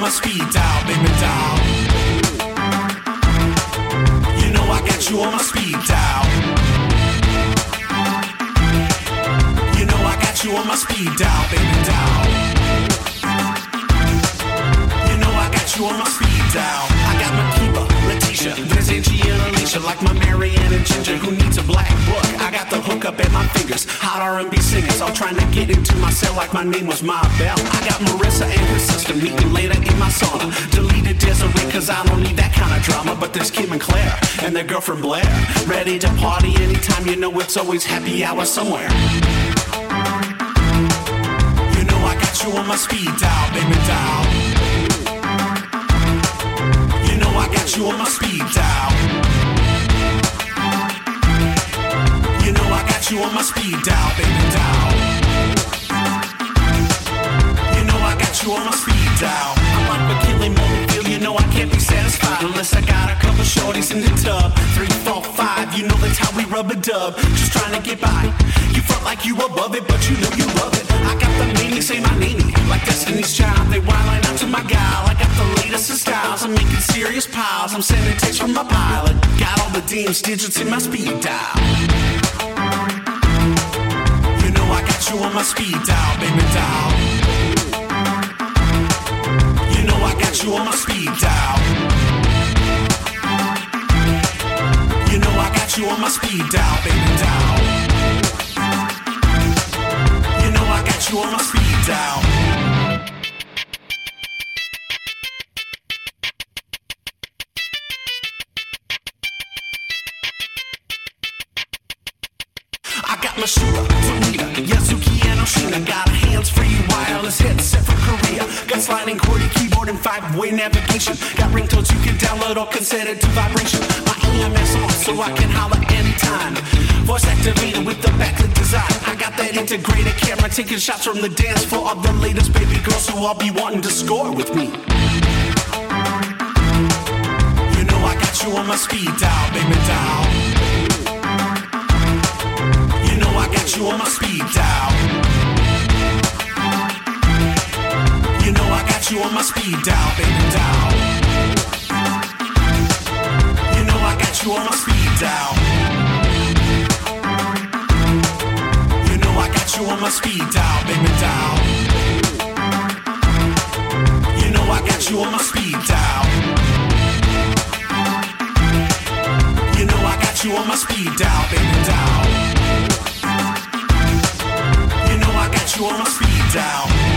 my speed dial, baby dial. You know I got you on my speed dial. You know I got you on my speed dial, baby dial. You know I got you on my speed dial. I got my Kiba, Letitia, there's Angie and Alicia, like my Marianne and Ginger, who needs a black book. I got the hook up at my fingers, hot R&B singers, all trying to get into my cell like my name was Ma Bell. I got Marissa and her sister meeting later in my sauna. Deleted Desiree cause I don't need that kind of drama. But there's Kim and Claire and their girlfriend Blair, ready to party anytime, you know it's always happy hour somewhere. You know I got you on my speed dial, baby dial. You know I got you on my speed dial. You know I got you on my speed dial, baby dial. You know I got you on my speed dial. I'm like McKinley Mobile, you know I can't be satisfied unless I got a couple shorties in the tub. 3, 4, 5, you know that's how we rub a dub. Just trying to get by. You felt like you above it, but you know you love it. I got the meaning, say my name, like Destiny's Child. They wildin' out to my gal. I got the latest in styles. I'm making serious piles. I'm sending texts from my pilot. Got all the DM's digits in my speed dial. You know I got you on my speed dial, baby dial. You know I got you on my speed dial. You know I got you on my speed dial, baby dial. You know I got you on my speed dial. I got my shooter, Tomita, Yazuki and Oshina. Got a hands-free wireless headset from Korea. Got sliding QWERTY keyboard and 5-way navigation. Got ringtones you can download or can set it to vibration. My EMS on so I can holler anytime. Voice activated with the backlit design. I got that integrated camera taking shots from the dance floor of the latest baby girls who all be wanting to score with me. You know I got you on my speed dial, baby dial. You know I got you on my speed dial. You know I got you on my speed dial, baby dial. You know I got you on my speed dial. You know I got you on my speed dial, baby dial. You know I got you on my speed dial. You know I got you on my speed dial, baby dial. You know I got you on my speed dial.